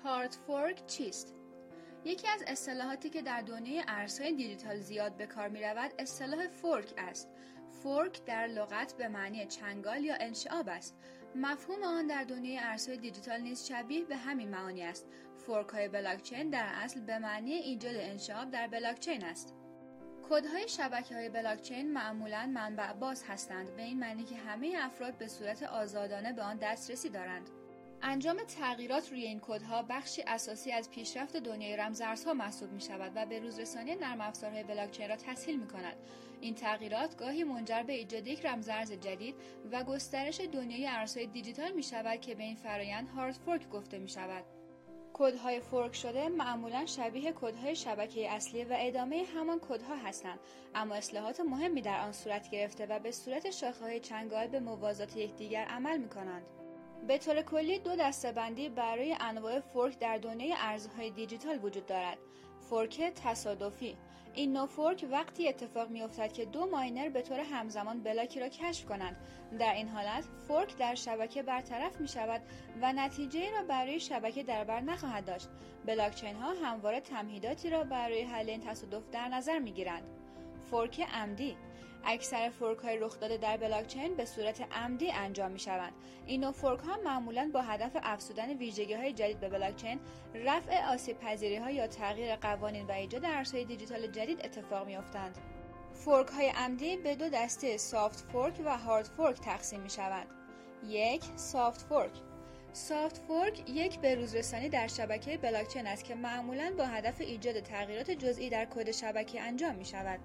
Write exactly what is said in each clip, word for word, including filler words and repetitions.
هارد فورک چیست؟ یکی از اصطلاحاتی که در دنیای ارزهای دیجیتال زیاد به کار می رود اصطلاح فورک است. فورک در لغت به معنی چنگال یا انشعاب است. مفهوم آن در دنیای ارزهای دیجیتال نیز شبیه به همین معانی است. فورک های بلاکچین در اصل به معنی ایجاد انشعاب در بلاکچین است. کدهای شبکه‌های بلاکچین معمولاً منبع باز هستند، به این معنی که همه افراد به صورت آزادانه به آن دسترسی دارند. انجام تغییرات روی این کدها بخشی اساسی از پیشرفت دنیای رمزارزها محسوب می شود و به روزرسانی نرم افزارهای بلاکچین را تسهیل می کند. این تغییرات گاهی منجر به ایجاد یک رمزارز جدید و گسترش دنیای ارزهای دیجیتال می شود که به این فرآیند هارد فورک گفته می شود. کدهای فورک شده معمولاً شبیه کدهای شبکه اصلی و ادامه همان کدها هستند، اما اصلاحات مهمی در آن صورت گرفته و به صورت شاخه‌های چنگال به موازات یکدیگر عمل می کنند. به طور کلی دو دسته‌بندی برای انواع فورک در دنیای ارزهای دیجیتال وجود دارد. فورک تصادفی: این نوع فورک وقتی اتفاق می‌افتد که دو ماینر به طور همزمان بلاکی را کشف کنند. در این حالت فورک در شبکه برطرف می‌شود و نتیجه‌ای را برای شبکه در بر نخواهد داشت. بلاکچین‌ها همواره تمهیداتی را برای حل این تصادف در نظر می‌گیرند. فورک عمدی: اکثر فورک های رخ داده در بلاکچین به صورت عمدی انجام می شوند. این نوع فورک ها معمولاً با هدف افزودن ویژگی های جدید به بلاکچین، رفع آسیب پذیری ها یا تغییر قوانین و ایجاد ارزهای دیجیتال جدید اتفاق می افتند. فورک های عمدی به دو دسته سافت فورک و هارد فورک تقسیم می شوند. یک. سافت فورک. سافت فورک یک بروزرسانی در شبکه بلاکچین است که معمولاً با هدف ایجاد تغییرات جزئی در کد شبکه انجام می شود.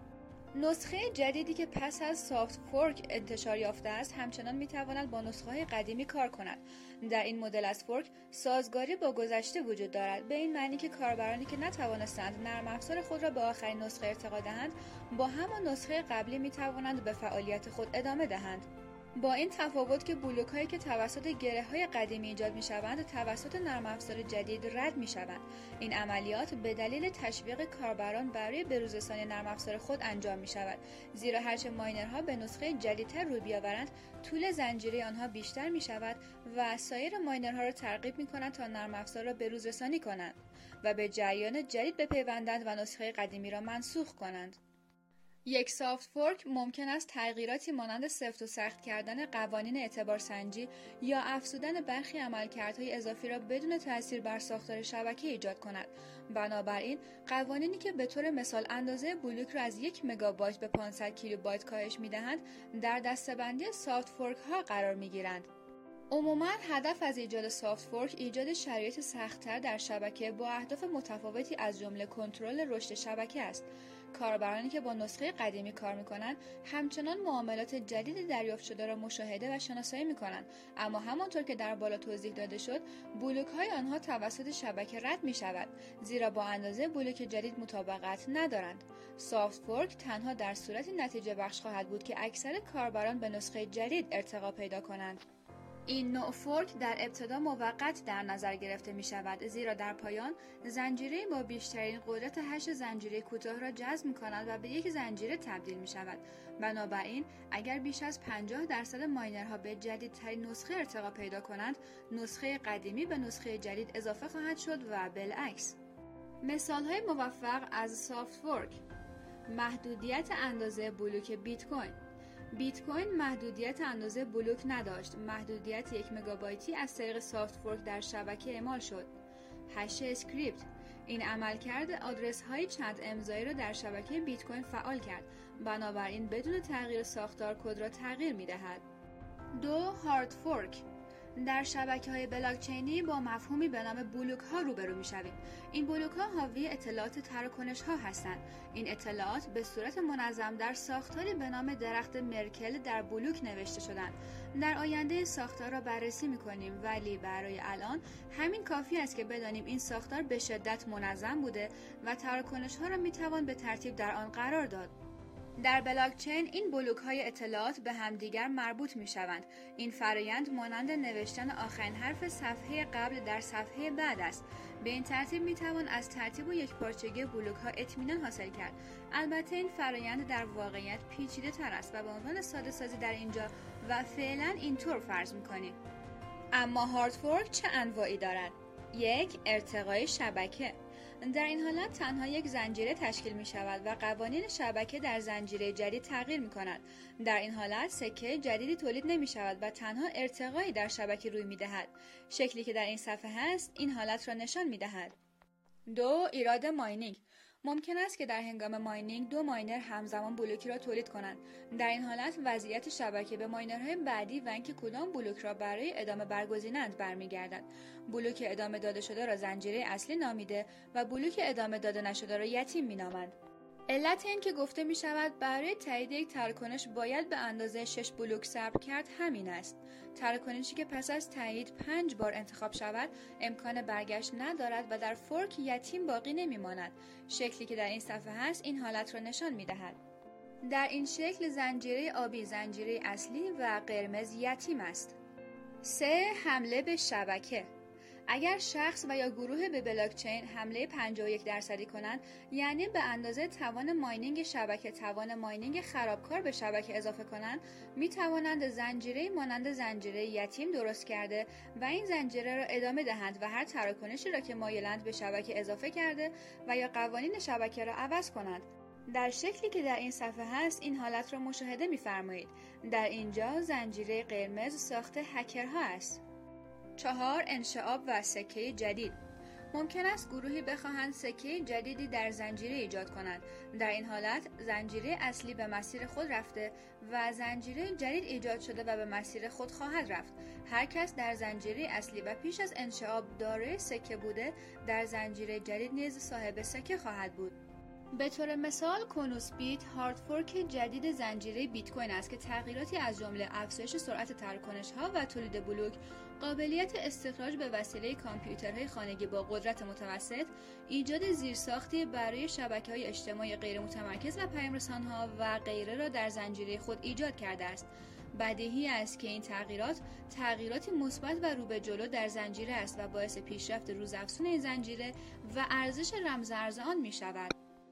نسخه جدیدی که پس از سافت فورک انتشار یافته است همچنان میتواند با نسخه‌های قدیمی کار کند. در این مدل از فورک سازگاری با گذشته وجود دارد، به این معنی که کاربرانی که نتوانستند نرم افزار خود را به آخرین نسخه ارتقا دهند با همان نسخه قبلی میتوانند به فعالیت خود ادامه دهند. با این تفاوت که بلوک‌هایی که توسط گره‌های قدیمی ایجاد می‌شوند توسط نرم افزار جدید رد می‌شوند. این عملیات به دلیل تشویق کاربران برای بروزرسانی نرم افزار خود انجام می‌شود، زیرا هرچه ماینرها به نسخه جدیدتر روی بیاورند طول زنجیره آنها بیشتر می‌شود و سایر ماینرها را ترغیب می‌کنند تا نرم افزار را بروزرسانی کنند و به جریان جدید بپیوندند و نسخه قدیمی را منسوخ کنند. یک سافت فورک ممکن است تغییراتی مانند سفت و سخت کردن قوانین اعتبارسنجی یا افزودن برخی عملکردهای اضافی را بدون تأثیر بر ساختار شبکه ایجاد کند. بنابراین قوانینی که به طور مثال اندازه بلوک را از یک مگابایت به پانصد کیلوبایت کاهش می‌دهند در دسته‌بندی سافت فورک ها قرار می‌گیرند. عموماً هدف از ایجاد سافت فورک ایجاد شرایط سخت‌تر در شبکه با اهداف متفاوتی از جمله کنترل رشد شبکه است. کاربرانی که با نسخه قدیمی کار می‌کنند همچنان معاملات جدید دریافت شده را مشاهده و شناسایی می‌کنند، اما همانطور که در بالا توضیح داده شد بلوک‌های آنها توسط شبکه رد می‌شود، زیرا با اندازه بلوک جدید مطابقت ندارند. سافت فورک تنها در صورتی نتیجه بخش خواهد بود که اکثر کاربران به نسخه جدید ارتقا پیدا کنند. این نوع فورک در ابتدا موقت در نظر گرفته می شود، زیرا در پایان زنجیره با بیشترین قدرت هش زنجیره کوتاه را جذب می کند و به یک زنجیره تبدیل می شود. بنابراین اگر بیش از پنجاه درصد ماینرها به جدیدترین نسخه ارتقا پیدا کنند، نسخه قدیمی به نسخه جدید اضافه خواهد شد و بالعکس. مثال های موفق از سافت فورک: محدودیت اندازه بلوک بیت کوین. بیت کوین محدودیت اندازه بلوک نداشت. محدودیت یک مگابایتی از طریق سافت فورک در شبکه اعمال شد. هش اسکریپت: این عملکرد آدرس های چند امضایی را در شبکه بیت کوین فعال کرد، بنابراین بدون تغییر ساختار کد را تغییر می دهد. دو. هارد فورک: در شبکه‌های بلاکچینی با مفهومی به نام بلوک ها روبرو می‌شویم. این بلوک ها حاوی اطلاعات تراکنش ها هستند. این اطلاعات به صورت منظم در ساختاری به نام درخت مرکل در بلوک نوشته شدند. در آینده این ساختار را بررسی می‌کنیم، ولی برای الان همین کافی است که بدانیم این ساختار به شدت منظم بوده و تراکنش ها را می‌توان به ترتیب در آن قرار داد. در بلاکچین این بلوک‌های اطلاعات به همدیگر مربوط می‌شوند. این فرآیند مانند نوشتن آخرین حرف صفحه قبل در صفحه بعد است. به این ترتیب می‌توان از ترتیب و یکپارچگی بلوک‌ها اطمینان حاصل کرد. البته این فرآیند در واقعیت پیچیده‌تر است و به عنوان ساده‌سازی در اینجا و فعلا اینطور فرض می‌کنیم. اما هارد فورک چه انواعی دارد؟ یک، ارتقای شبکه. در این حالت تنها یک زنجیره تشکیل می شود و قوانین شبکه در زنجیره جدید تغییر می کند. در این حالت سکه جدیدی تولید نمی شود و تنها ارتقایی در شبکه روی می دهد. شکلی که در این صفحه هست این حالت را نشان می دهد. دو، ایراد ماینینگ. ممکن است که در هنگام ماینینگ دو ماینر همزمان بلوکی را تولید کنند. در این حالت وضعیت شبکه به ماینرهای بعدی و اینکه کدام بلوک را برای ادامه برگزینند برمیگردد. بلوک ادامه داده شده را زنجیره اصلی نامیده و بلوک ادامه داده نشده را یتیم مینامند. علت این که گفته می شود برای تایید یک تراکنش باید به اندازه شش بلوک صبر کرد همین است. تراکنشی که پس از تایید پنج بار انتخاب شود امکان برگشت ندارد و در فورک یتیم باقی نمی ماند. شکلی که در این صفحه هست این حالت را نشان می دهد. در این شکل زنجیره آبی زنجیره اصلی و قرمز یتیم است. سه، حمله به شبکه. اگر شخص و یا گروه به بلاکچین حمله پنجاه و یک درصدی کنند، یعنی به اندازه توان ماینینگ شبکه توان ماینینگ خرابکار به شبکه اضافه کنند، می توانند زنجیره مانند زنجیره یتیم درست کرده و این زنجیره را ادامه دهند و هر تراکنشی را که مایلند به شبکه اضافه کرده و یا قوانین شبکه را عوض کنند. در شکلی که در این صفحه هست این حالت را مشاهده می‌فرمایید. در اینجا زنجیره قرمز ساخت هکرها است. چهار، انشعاب و سکه جدید. ممکن است گروهی بخواهند سکه جدیدی در زنجیره ایجاد کنند. در این حالت زنجیره اصلی به مسیر خود رفته و زنجیره جدید ایجاد شده و به مسیر خود خواهد رفت. هر کس در زنجیره اصلی و پیش از انشعاب دارای سکه بوده در زنجیره جدید نیز صاحب سکه خواهد بود. به طور مثال کنوس بیت هارد فورک جدید زنجیره بیت کوین است که تغییراتی از جمله افزایش سرعت تراکنش‌ها و تولید بلوک، قابلیت استخراج به وسیله کامپیوترهای خانگی با قدرت متوسط، ایجاد زیرساختی برای شبکه‌های اجتماعی غیر متمرکز و پیام‌رسان‌ها و غیره را در زنجیره خود ایجاد کرده است. بدیهی است که این تغییرات تغییراتی مثبت و رو به جلو در زنجیره است و باعث پیشرفت روزافزون این زنجیره و ارزش رمزارز آن می‌شود.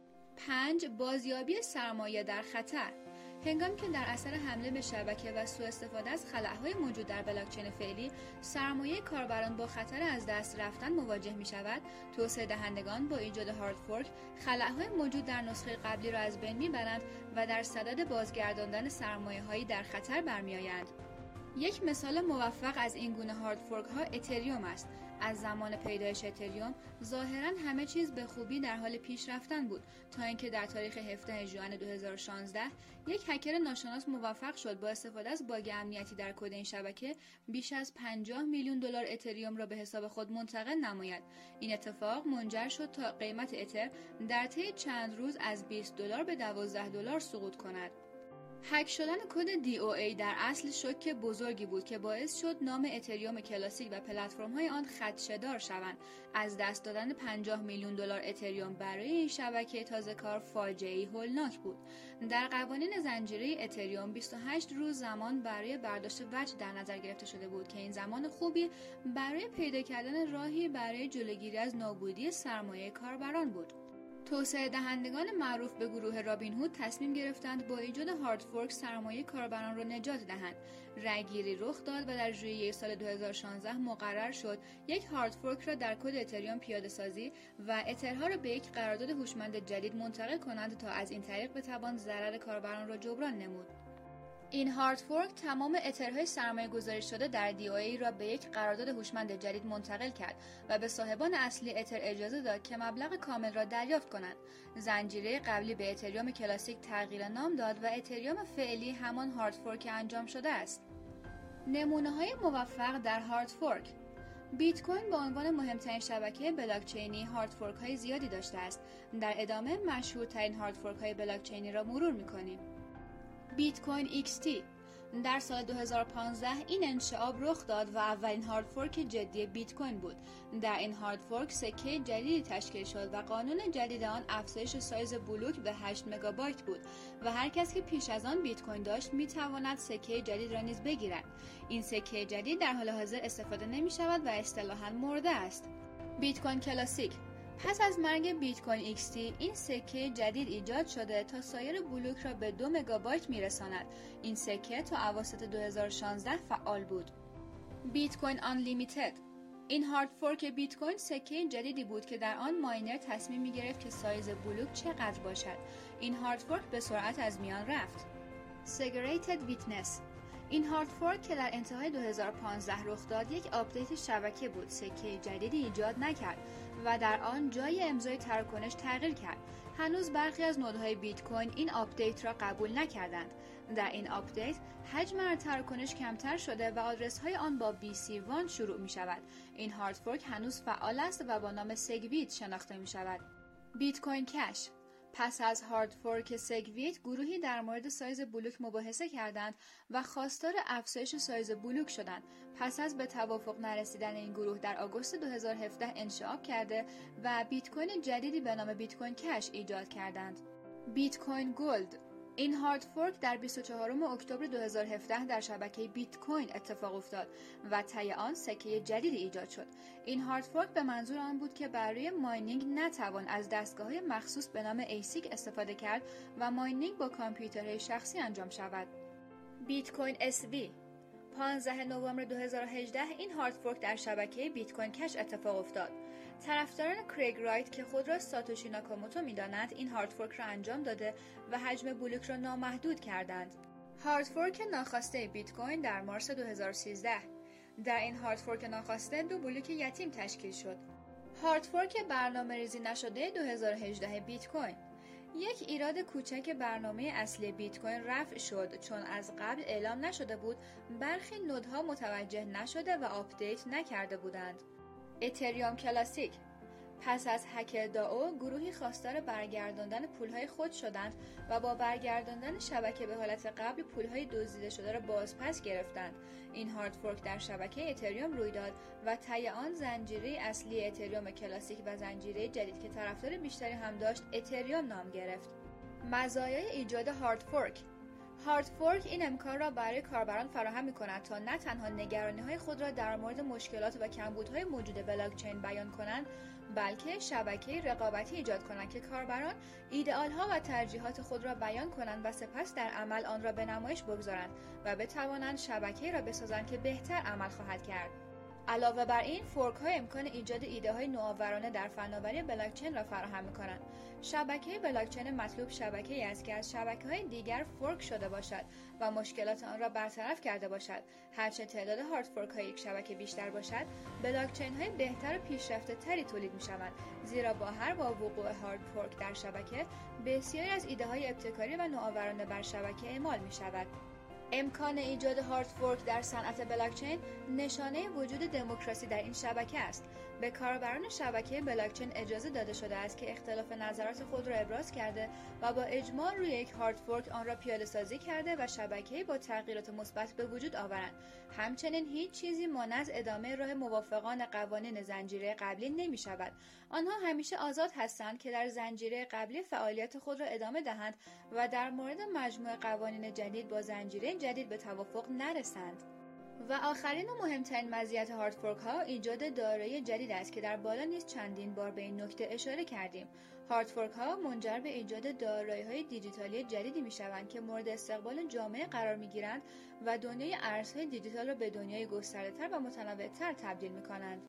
پنج، بازیابی سرمایه در خطر. هنگامی که در اثر حمله به شبکه و سوء استفاده از خلاهای موجود در بلاکچین فعلی، سرمایه کاربران با خطر از دست رفتن مواجه می شود، توسعه دهندگان با ایجاد هارد فورک خلاهای موجود در نسخه قبلی را از بین می برند و در صدد بازگرداندن سرمایه هایی در خطر برمی آیند. یک مثال موفق از این گونه هارد فورک ها اتریوم است. از زمان پیدایش اتریوم ظاهراً همه چیز به خوبی در حال پیش رفتن بود تا اینکه در تاریخ هفدهم ژوئن دو هزار و شانزده یک هکر ناشناس موفق شد با استفاده از باگ امنیتی در کد این شبکه بیش از پنجاه میلیون دلار اتریوم را به حساب خود منتقل نماید. این اتفاق منجر شد تا قیمت اتر در طی چند روز از بیست دلار به دوازده دلار سقوط کند. هک شدن کد دی او ای در اصل شوک بزرگی بود که باعث شد نام اتریوم کلاسیک و پلتفرم‌های آن خدشه‌دار شوند. از دست دادن پنجاه میلیون دلار اتریوم برای این شبکه تازه کار فاجعه‌ای هولناک بود. در قوانین زنجیره اتریوم بیست و هشت روز زمان برای برداشت وجه در نظر گرفته شده بود که این زمان خوبی برای پیدا کردن راهی برای جلوگیری از نابودی سرمایه کاربران بود. توسعه دهندگان معروف به گروه رابین هود تصمیم گرفتند با ایجاد هارد فورک سرمایه کاربران را نجات دهند. رأیگیری رخ داد و در ژوئیه سال دو هزار و شانزده مقرر شد یک هارد فورک را در کد اتریوم پیاده سازی و اترها را به یک قرارداد هوشمند جدید منتقل کنند تا از این طریق بتوان ضرر کاربران را جبران نمود. این هارد فورک تمام اترهای سرمایه گذاری شده در دی او ای را به یک قرارداد هوشمند جدید منتقل کرد و به صاحبان اصلی اتر اجازه داد که مبلغ کامل را دریافت کنند. زنجیره قبلی به اتریوم کلاسیک تغییر نام داد و اتریوم فعلی همان هارد فورک انجام شده است. نمونه‌های موفق در هارد فورک: بیت کوین به عنوان مهمترین شبکه بلاکچینی هارد فورک های زیادی داشته است. در ادامه مشهورترین هارد فورک های بلاکچینی را مرور می‌کنیم. بیت کوین ایکس تی در سال دو هزار و پانزده این انشعاب رخ داد و اولین هارد فورک جدی بیت کوین بود. در این هارد فورک سکه جدیدی تشکیل شد و قانون جدید آن افزایش سایز بلوک به هشت مگابایت بود و هر کس که پیش از آن بیت کوین داشت می تواند سکه جدید را نیز بگیرد. این سکه جدید در حال حاضر استفاده نمی شود و اصطلاحاً مرده است. بیت کوین کلاسیک: پس از مرگ بیت کوین ایکس تی این سکه جدید ایجاد شده تا سایر بلوک را به دو مگابایت میرساند. این سکه تا اواسط دو هزار و شانزده فعال بود. بیت کوین آنلیمیتد: این هارد فورک بیت کوین سکه جدیدی بود که در آن ماینر تصمیم می گرفت که سایز بلوک چقدر باشد. این هارد فورک به سرعت از میان رفت. Segregated Witness. این هارد فورک که در انتهای دو هزار و پانزده رخ داد یک آپدیت شبکه بود. سکه جدیدی ایجاد نکرد و در آن جای امضای تراکنش تغییر کرد. هنوز برخی از نودهای بیت کوین این آپدیت را قبول نکردند. در این آپدیت حجم هر تراکنش کمتر شده و آدرس های آن با بی سی یک شروع می شود. این هارد فورک هنوز فعال است و با نام سگویت شناخته می شود. بیت کوین کش. پس از هارد فورک سگویت گروهی در مورد سایز بلوک مباحثه کردند و خواستار افزایش سایز بلوک شدند. پس از به توافق نرسیدن این گروه در آگوست دو هزار و هفده انشعاب کرده و بیت کوین جدیدی به نام بیت کوین کش ایجاد کردند. بیت کوین گولد. این هارد فورک در بیست و چهارم اکتبر دو هزار و هفده در شبکه بیت کوین اتفاق افتاد و طی آن سکه جدیدی ایجاد شد. این هارد فورک به منظور آن بود که برای ماینینگ نتوان از دستگاه‌های مخصوص به نام ایسیک استفاده کرد و ماینینگ با کامپیوترهای شخصی انجام شود. بیت کوین اس وی. پانزدهم نوامبر دو هزار و هجده این هارد فورک در شبکه بیت کوین کش اتفاق افتاد. طرفداران کریگ رایت که خود را ساتوشی ناکاموتو می‌دانند این هارد فورک را انجام داده و حجم بلوک را نامحدود کردند. هارد فورک ناخواسته بیت کوین در مارس دو هزار و سیزده. در این هارد فورک ناخواسته دو بلوک یتیم تشکیل شد. هارد فورک برنامه‌ریزی نشده دو هزار و هجده بیت کوین. یک ایراد کوچک برنامه اصلی بیت کوین رفع شد چون از قبل اعلام نشده بود برخی نودها متوجه نشده و آپدیت نکرده بودند. اتریوم کلاسیک. پس از هک داو گروهی خواستار برگرداندن پولهای خود شدند و با برگرداندن شبکه به حالت قبل پولهای دزدیده شده را بازپس گرفتند. این هارد فورک در شبکه اتریوم روی داد و طی آن زنجیره اصلی اتریوم کلاسیک و زنجیره جدید که طرفدار بیشتری هم داشت اتریوم نام گرفت. مزایای ایجاد هارد فورک. هارد فورک این امکان را برای کاربران فراهم می‌کند تا نه تنها نگرانی‌های خود را در مورد مشکلات و کمبودهای موجود بلاکچین بیان کنند، بلکه شبکه‌ای رقابتی ایجاد کنند که کاربران ایدئال‌ها و ترجیحات خود را بیان کنند و سپس در عمل آن را به نمایش بگذارند و بتوانند شبکه‌ای را بسازند که بهتر عمل خواهد کرد. علاوه بر این، فورک‌ها امکان ایجاد ایده‌های نوآورانه در فناوری بلاکچین را فراهم می‌کنند. شبکه بلاکچین مطلوب شبکه‌ای است که از شبکه‌های دیگر فورک شده باشد و مشکلات آن را برطرف کرده باشد. هرچه تعداد هارد فورک‌های یک شبکه بیشتر باشد، بلاکچین‌های بهتر و پیشرفته‌تری تولید می‌شوند، زیرا با هر با وقوع هارد فورک در شبکه، بسیاری از ایده‌های ابتکاری و نوآورانه بر شبکه اعمال می‌شود. امکان ایجاد هارد فورک در صنعت بلاکچین نشانه وجود دموکراسی در این شبکه است. به کاربران شبکه بلاکچین اجازه داده شده است که اختلاف نظرات خود را ابراز کرده و با اجماع روی یک هارد فورک آن را پیاده سازی کرده و شبکه‌ای با تغییرات مثبت به وجود آورند. همچنین هیچ چیزی مانع از ادامه راه موافقان قوانین زنجیره قبلی نمی شود. آنها همیشه آزاد هستند که در زنجیره قبلی فعالیت خود را ادامه دهند و در مورد مجموع قوانین جدید با زنجیره جدید به توافق نرسند. و آخرین و مهمترین مزیت هارد فورک ها ایجاد دارایی جدید است که در بالا نیز چندین بار به این نکته اشاره کردیم. هارد فورک ها منجر به ایجاد دارایی های دیجیتالی جدیدی می شوند که مورد استقبال جامعه قرار می گیرند و دنیای ارزهای دیجیتال را به دنیای گسترده‌تر و متنوع‌تر تبدیل می کنند.